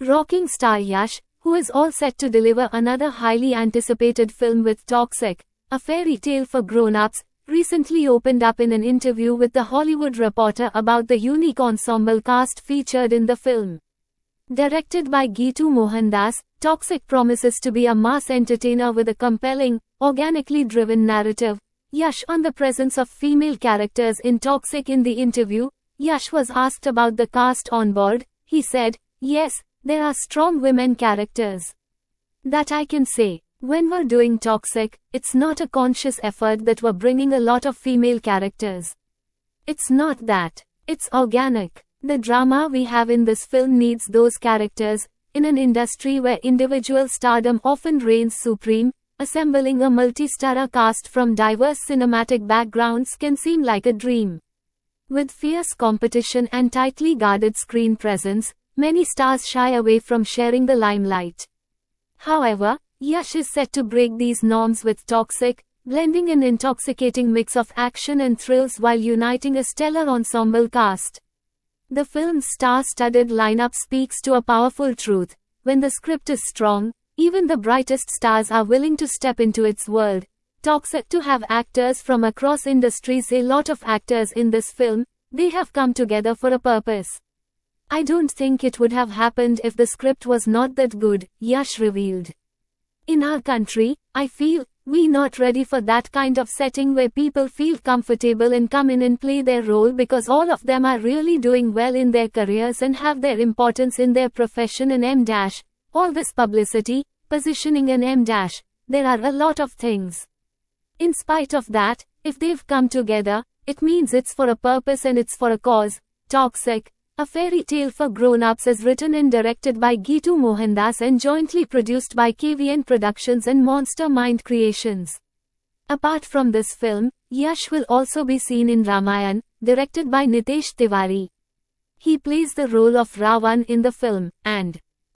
Rocking star Yash, who is all set to deliver another highly anticipated film with Toxic, a fairy tale for grown-ups, recently opened up in an interview with The Hollywood Reporter about the unique ensemble cast featured in the film. Directed by Geetu Mohandas, Toxic promises to be a mass entertainer with a compelling, organically driven narrative. Yash on the presence of female characters in Toxic. In the interview, Yash was asked about the cast on board. He said, "Yes, there are strong women characters. That I can say. When we're doing Toxic, it's not a conscious effort that we're bringing a lot of female characters. It's not that. It's organic. The drama we have in this film needs those characters. In an industry where individual stardom often reigns supreme, assembling a multi-star cast from diverse cinematic backgrounds can seem like a dream. With fierce competition and tightly guarded screen presence, many stars shy away from sharing the limelight. However, Yash is set to break these norms with Toxic, blending an intoxicating mix of action and thrills while uniting a stellar ensemble cast. The film's star-studded lineup speaks to a powerful truth. When the script is strong, even the brightest stars are willing to step into its world. Toxic to have actors from across industries. A lot of actors in this film, they have come together for a purpose. I don't think it would have happened if the script was not that good, Yash revealed. In our country, I feel, we're not ready for that kind of setting where people feel comfortable and come in and play their role because all of them are really doing well in their careers and have their importance in their profession and all this publicity, positioning and there are a lot of things. In spite of that, if they've come together, it means it's for a purpose and it's for a cause. Toxic, a fairy tale for grown-ups is written and directed by Geetu Mohandas and jointly produced by KVN Productions and Monster Mind Creations. Apart from this film, Yash will also be seen in Ramayan, directed by Nitesh Tiwari. He plays the role of Ravan in the film, and